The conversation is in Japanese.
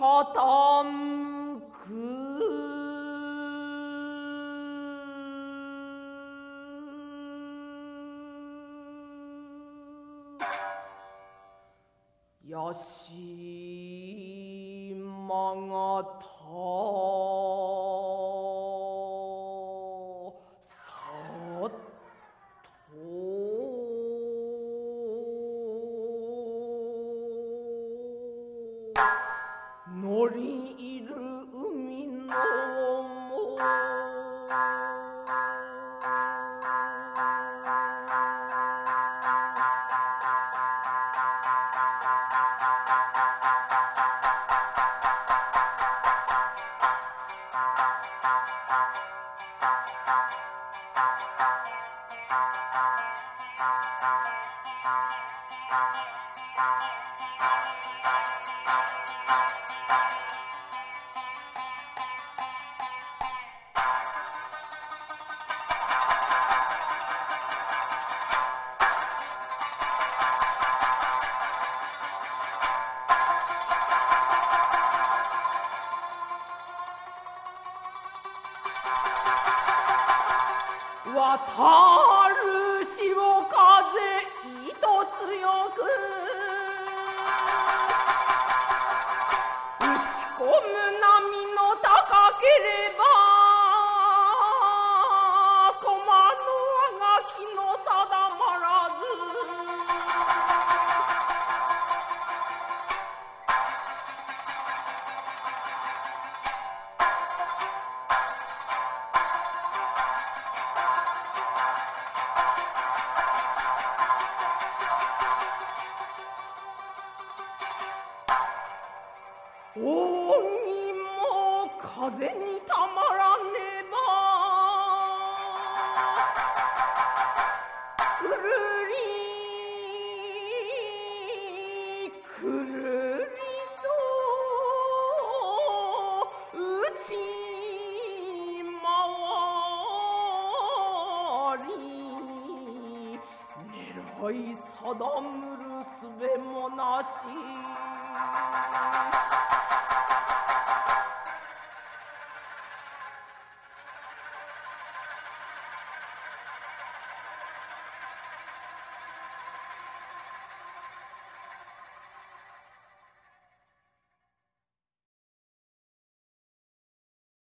傾く屋島がたさっと乗り入る海の渡る潮風糸強く打ち込む波の高ければ駒のあがきの定まらず扇も風にたまらねばくるりくるりと打ち回り狙い定むるすべもなし